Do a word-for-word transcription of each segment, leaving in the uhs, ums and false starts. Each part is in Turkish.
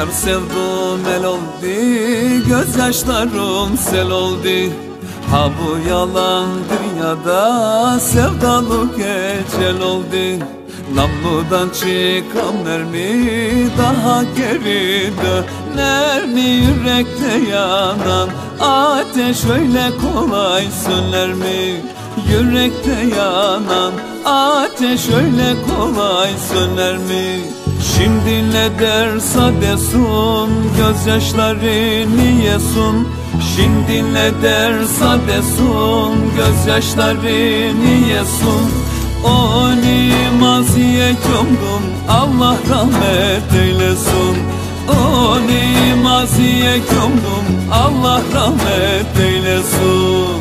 Yar sevdum el oldu, gözyaşlarım sel oldu. Ha bu yalan dünyada sevdalık ecel oldu. Namludan çıkan mermi daha geri döner mi? Yürekte yanan ateş öyle kolay söner mi? Yürekte yanan ateş öyle kolay söner mi? Şimdi ne derse desun, gözyaşları niye sun? Şimdi ne derse desun, gözyaşları niye sun? Onu maziye gömdüm, Allah rahmet eylesin. Onu maziye gömdüm, Allah rahmet eylesin.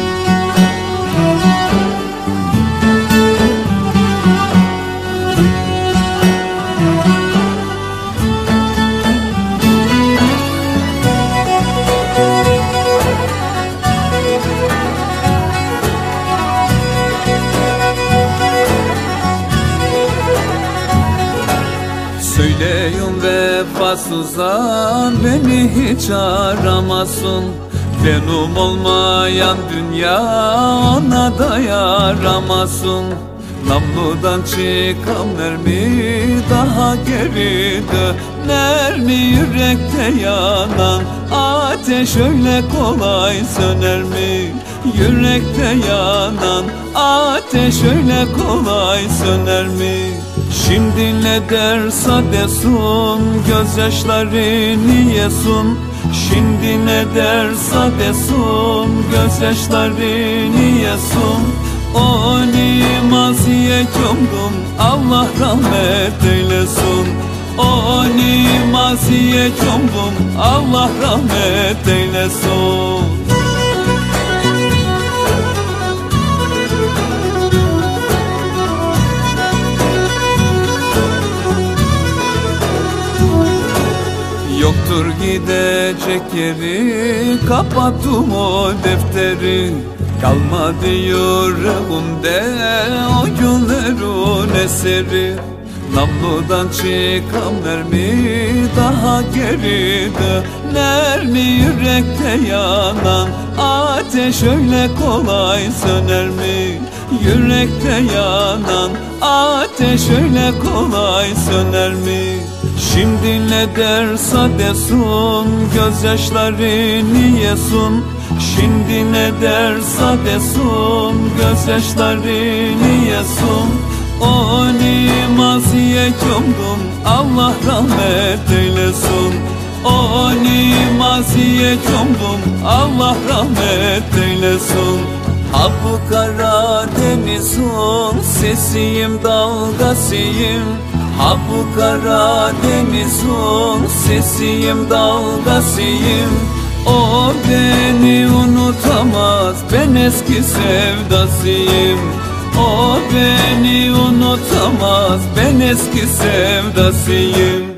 Söyleyin vefasızan beni hiç aramasın. Benim olmayan dünya ona da yaramasın. Namludan çıkan mermi daha geri döner mi? Yürekte yanan ateş öyle kolay söner mi? Yürekte yanan ateş öyle kolay söner mi? Şimdi ne derse desun, gözyaşları niye sun? Şimdi ne derse desun, gözyaşları niye sun? Onu maziye gömdüm, Allah rahmet eylesin. Onu maziye gömdüm, Allah rahmet eylesin. Yoktur gidecek yeri, kapattım o defteri. Kalmadı yüreğimde o günlerin eseri. Namludan çıkan mermi daha geri döner mi? Yürekte yanan ateş öyle kolay söner mi? Yürekte yanan ateş öyle kolay söner mi? Şimdi ne derse desun, gözyaşları niye sun? Şimdi ne derse desun, gözyaşları niye sun? Onu maziye gömdüm, Allah rahmet eylesin. Onu maziye gömdüm, Allah rahmet eylesin. Ha bu Karadeniz'in sesiyim, dalgasıyım. Ha bu Karadeniz'in sesiyim, dalgasıyım. O beni unutamaz, ben eski sevdasıyım. O beni unutamaz, ben eski sevdasıyım.